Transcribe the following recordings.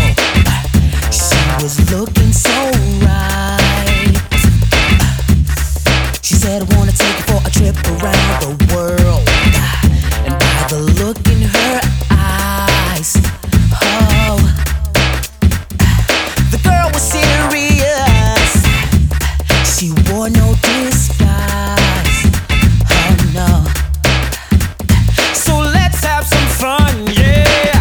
She was looking so right. She said, I wanna take you for a trip around the world. And by the look in her eyes, oh, the girl was serious. She wore no disguise. Oh no. So let's have some fun, yeah.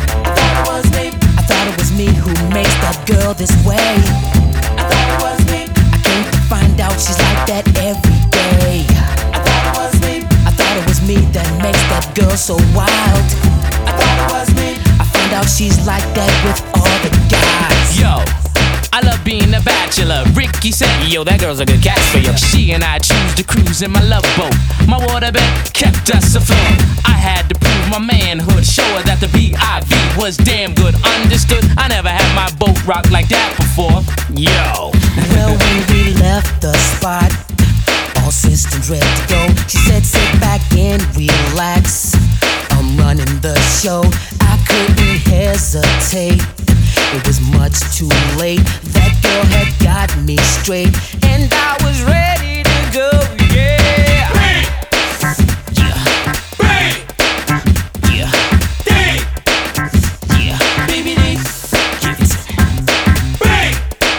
I thought it was me who makes that girl this way. I thought it was me. I came to find out she's like that every day. I thought it was me that makes that girl so wild. I thought it was me. I found out she's like that with all the guys. Yo, I love being a bachelor. Ricky said, yo, that girl's a good catch for you. She and I choose to cruise in my love boat. My waterbed kept us afloat. I had to prove my manhood, show her that the B.I.V. was damn good. Understood? I never had my boat rocked like that before. Yo. Well, when we left the spot, all systems ready to go, she said, sit back and relax. I'm running the show. I couldn't hesitate. It was much too late. That girl had got me straight, and I was ready to go, yeah. Bang! Yeah. Bang! Yeah. Dang! Yeah. Baby, they give it to me. Bang!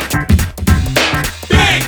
Bang!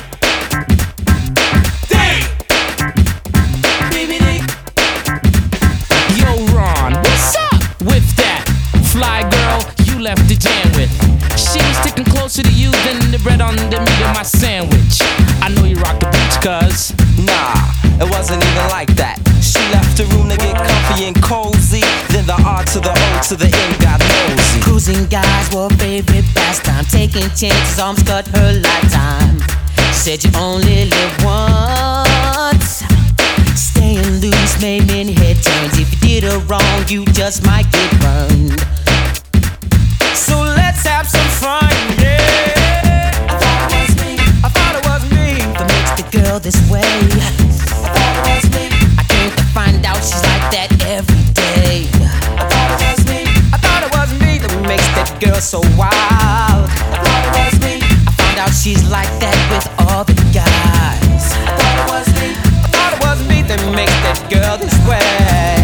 Dang! Baby, they. Yo, Ron, what's up with that? Fly girl you left the jam with. She was sticking closer to you than the bread on the meat of my sandwich. I know you rock the beach, cuz. Nah, it wasn't even like that. She left the room to get comfy and cozy. Then the R to the O to the N got nosy. Cruising guys were a favorite pastime. Taking chances almost cut her lifetime. Said you only live once. Staying loose made many head turns. If you did her wrong, you just might get burned. So let's have some fun, yeah. I thought it was me that makes the girl this way. I thought it was me. I came to find out she's like that every day. I thought it was me that makes that girl so wild. I thought it was me. I found out she's like that with all the guys. I thought it was me that makes that girl this way.